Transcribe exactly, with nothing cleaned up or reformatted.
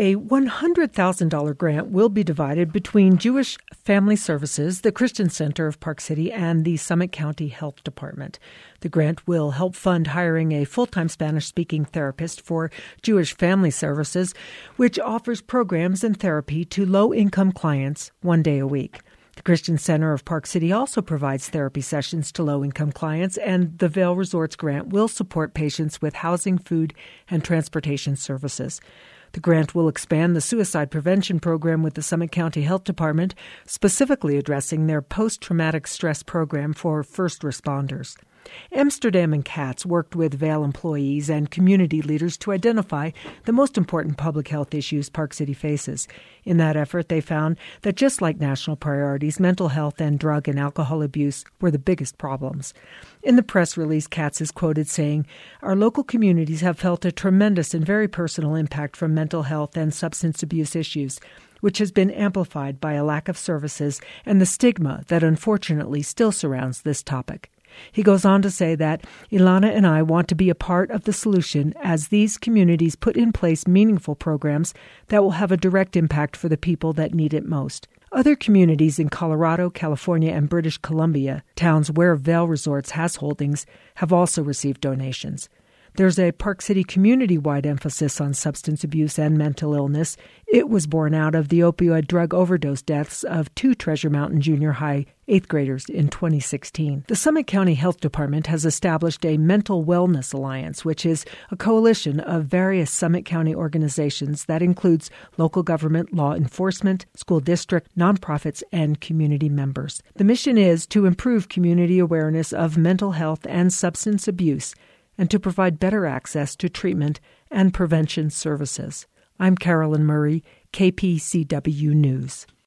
A one hundred thousand dollars grant will be divided between Jewish Family Services, the Christian Center of Park City, and the Summit County Health Department. The grant will help fund hiring a full-time Spanish-speaking therapist for Jewish Family Services, which offers programs and therapy to low-income clients one day a week. The Christian Center of Park City also provides therapy sessions to low-income clients, and the Vail Resorts grant will support patients with housing, food, and transportation services. The grant will expand the suicide prevention program with the Summit County Health Department, specifically addressing their post-traumatic stress program for first responders. Amsterdam and Katz worked with Vail employees and community leaders to identify the most important public health issues Park City faces. In that effort, they found that just like national priorities, mental health and drug and alcohol abuse were the biggest problems. In the press release, Katz is quoted saying, "Our local communities have felt a tremendous and very personal impact from mental health and substance abuse issues, which has been amplified by a lack of services and the stigma that unfortunately still surrounds this topic." He goes on to say that Ilana and I want to be a part of the solution as these communities put in place meaningful programs that will have a direct impact for the people that need it most. Other communities in Colorado, California, and British Columbia, towns where Vail Resorts has holdings, have also received donations. There's a Park City community-wide emphasis on substance abuse and mental illness. It was born out of the opioid drug overdose deaths of two Treasure Mountain Junior High eighth graders in twenty sixteen. The Summit County Health Department has established a Mental Wellness Alliance, which is a coalition of various Summit County organizations that includes local government, law enforcement, school district, nonprofits, and community members. The mission is to improve community awareness of mental health and substance abuse and to provide better access to treatment and prevention services. I'm Carolyn Murray, K P C W News.